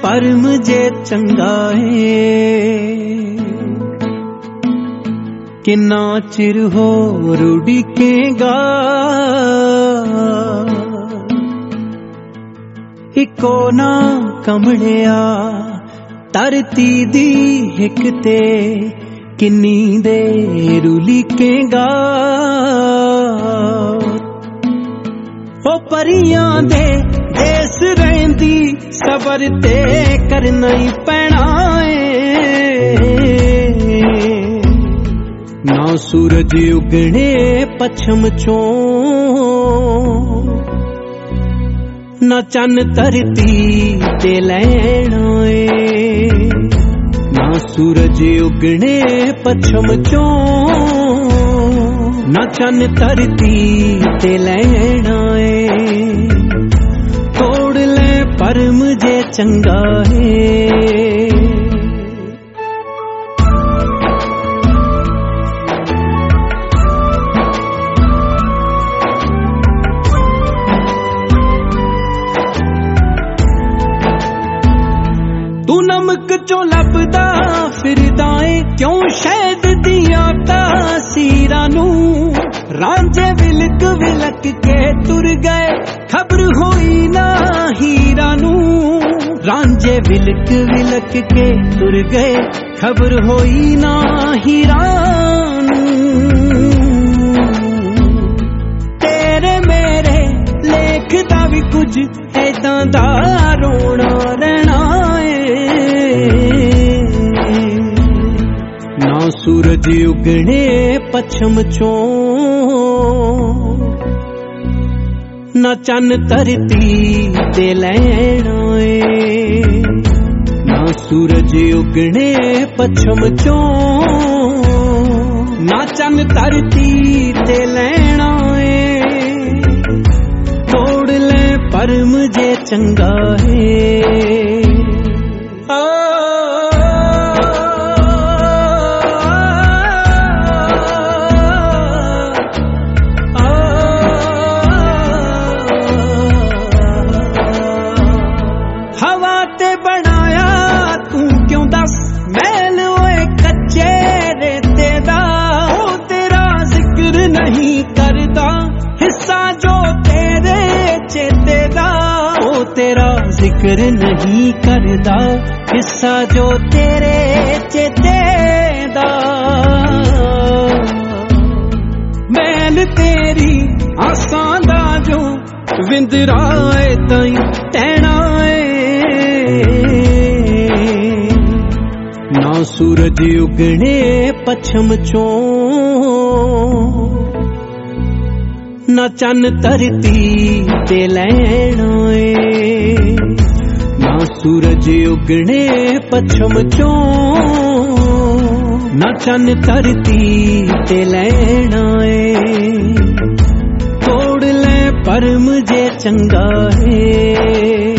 पर मुझे चंगा है किन्ना चिर हो रुड़केगा इको ना कमलिया धरती दी हिक ते किन्नी देर लिखेगा ओ परियां दे देस रहिंदी सबर ते करना ही पैना ना सूरज उगने पश्चिम चों ना चन्न धरती ते लैना ना सूरज उगने पश्चिम चों ना चन्न धरती ते लैना तोड़ ले पर मुझे चंगा है। तू नमक चो लभदा फिरदा है क्यों शहद दिया तासीरा नू रांझे विलक विलक के तुर गए खबर होई ना हीरा नू रांझे विलक विलक के तुर गए खबर होई ना हीरा नू तेरे मेरे लेख दा भी कुछ ऐदां दा रोना रहना ना सूरज उगने पश्चिम चों ना चन्न धरती ते लैना ना सूरज उगने पश्चिम चों ना चन्न धरती ते लैना तोड़ ले पर मुझे चंगा है। हवा ते बनाया तू क्यों दस मैल ओए कच्चे रेते दा ओ तेरा जिक्र नहीं करदा हिस्सा जो तेरे चेते दा ओ तेरा जिक्र नहीं करदा हिस्सा जो तेरे चेते दा मैल तेरी आसां दा जो विंदराए ताई टहना ना सूरज उगने पश्चिम चों ना चन्न धरती ते लैना ना सूरज उगने पश्चिम चों ना चन्न धरती ते लैना तोड़ ले पर मुझे चंगा है।